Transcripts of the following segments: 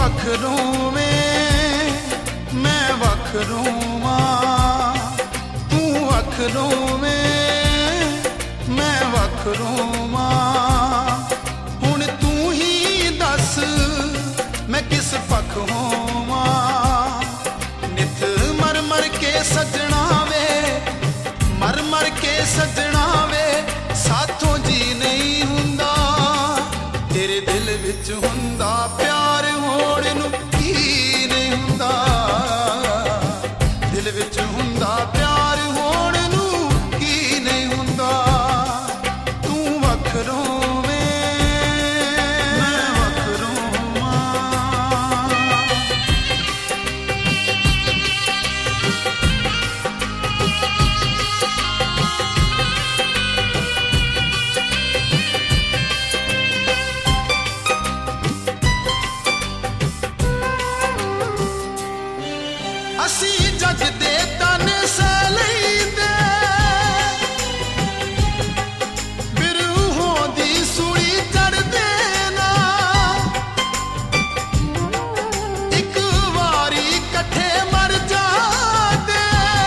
ਵੱਖ ਰੋਵੇਂ ਮੈਂ ਵੱਖ ਰੋਵਾਂ, ਤੂੰ ਵੱਖ ਰੋਵੇਂ ਮੈਂ ਵੱਖ ਰੋਵਾਂ। ਹੁਣ ਤੂੰ ਹੀ ਦੱਸ ਮੈਂ ਕਿਸ ਪੱਖ ਹੋਵਾਂ। ਨਿਤ ਮਰ ਮਰ ਕੇ ਸੱਜਣਾ ਵੇ, ਮਰ ਮਰ ਕੇ ਸੱਜਣਾ ਵੇ, ਸਾਥੋਂ ਜੀ ਨਹੀਂ ਹੁੰਦਾ। ਤੇਰੇ ਦਿਲ ਵਿੱਚ ਹੁੰਦਾ ਪਿਆਰ ਹੋਣ ਨੂੰ ਕੀ ਨਹੀਂ ਹੁੰਦਾ। ਦਿਲ ਵਿੱਚ ਹੁੰਦਾ ਪਿਆਰ ਹੋਣ ਨੂੰ ਕੀ ਨਹੀਂ ਹੁੰਦਾ। ਤੂੰ ਵੱਖ ਰੋਵੇਂ ਮੈਂ ਵੱਖ ਰੋਵਾਂ। ਅਸੀਂ ਜੱਜ ਦੇ ਤਨ ਸਹਿ ਲਈਦੇ, ਬਿਰਹੋਂ ਦੀ ਸੂਲੀ ਚੜ੍ਹਦੇ ਨਾ। ਇੱਕ ਵਾਰੀ ਇਕੱਠੇ ਮਰ ਜਾਂਦੇ,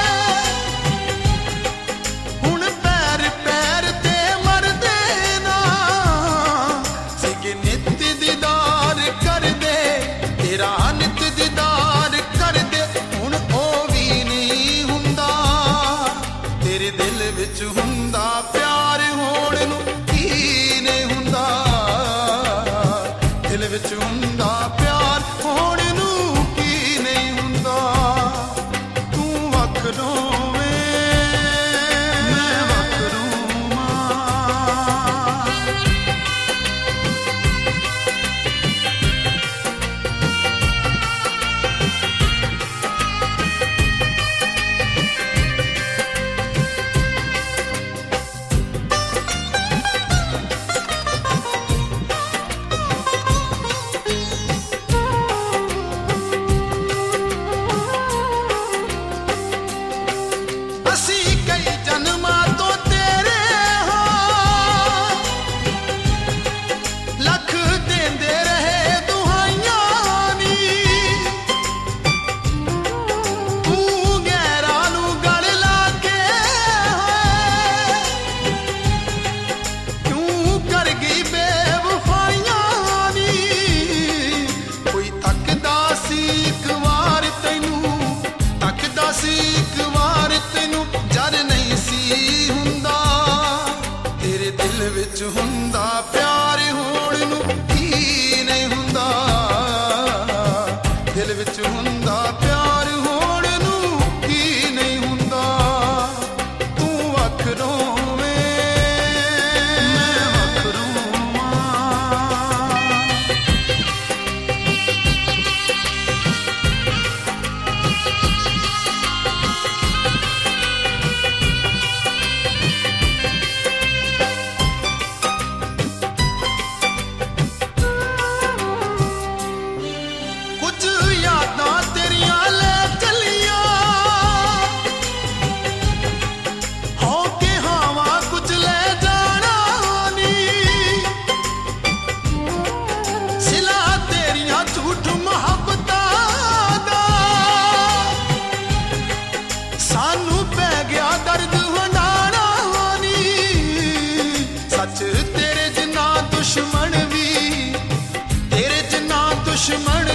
ਹੁਣ ਪੈਰ ਪੈਰ ਤੇ ਮਰਦੇ ਨਾ। ਸਿੱਕੇ ਨਿੱਤ ਦੀਦਾਰ ਕਰਦੇ, ਤੇਰਾ ਨਿੱਤ ਦੀਦਾਰ ਕਰਦੇ, ਹੁਣ ਉਹ ਵੀ ਨਹੀਂ ਹੁੰਦਾ। ਤੇਰੇ ਦਿਲ ਵਿੱਚ ਹੁੰਦਾ ਪਿਆਰ ਹੋਣ ਨੂੰ ਕੀ ਨਹੀਂ ਹੁੰਦਾ। ਦਿਲ ਵਿੱਚ ਹੁੰਦਾ ਪਿਆਰ ਹੋਣ ਨੂੰ ਕੀ ਨਹੀਂ ਹੁੰਦਾ। ਤੂੰ ਵੱਖ ਰੋਵੇਂ ਮੈਂ ਵੱਖ ਰੋਵਾਂ। ਅਸੀਂ ਕਈ ਜਨਮਾਂ ਤੋਂ ਤੇਰੇ ਹਾਂ, ਲੱਖ ਦਿੰਦੇ ਰਹੇ ਦੁਹਾਈਆਂ ਨੀ। ਤੂੰ ਗੈਰਾਂ ਨੂੰ ਗਲ ਲਾ ਕੇ ਕਿਉਂ ਕਰ ਗਈ ਬੇਵਫਾਈਆਂ ਨੀ। ਕੋਈ ਤੱਕਦਾ ਸੀ ਇੱਕ ਵਾਰ ਤੈਨੂੰ, ਤੱਕਦਾ ਸੀ ਇੱਕ ਵਾਰ ਤੈਨੂੰ, ਜਦ ਨਹੀਂ ਸੀ ਹੁੰਦਾ। ਤੇਰੇ ਦਿਲ ਵਿੱਚ ਹੁੰਦਾ ਪਿਆਰ ਹੋਣ ਨੂੰ ਕੀ ਨਹੀਂ ਹੁੰਦਾ। ਦਿਲ ਵਿੱਚ ਹੁੰਦਾ ਪਿਆਰ ਹੋਣ ਨੂੰ ਕੀ ਨਹੀਂ ਹੁੰਦਾ। ਤੂੰ ਵੱਖ ਰੋਵੇਂ ਮੈਂ ਵੱਖ ਰੋਵਾਂ। ਕੁਝ ਯਾਦਾਂ ਤੇਰੀਆਂ ਲੈ ਚੱਲੀਆਂ, ਹੋ ਕੇ ਹਵਾ ਕੁਝ ਲੈ ਜਾਣਾ ਨੀ। ਸਿਲਾ ਤੇਰੀਆਂ ਝੂਠ ਮੁਹੱਬਤਾਂ ਦਾ, ਸਾਨੂੰ ਪੈ ਗਿਆ ਦਰਦ ਵੰਡਾਣਾ ਨੀ। ਸੱਚ ਤੇਰੇ ਜਿੰਨਾ ਦੁਸ਼ਮਣ ਵੀ, ਤੇਰੇ ਜਿੰਨਾ ਦੁਸ਼ਮਣ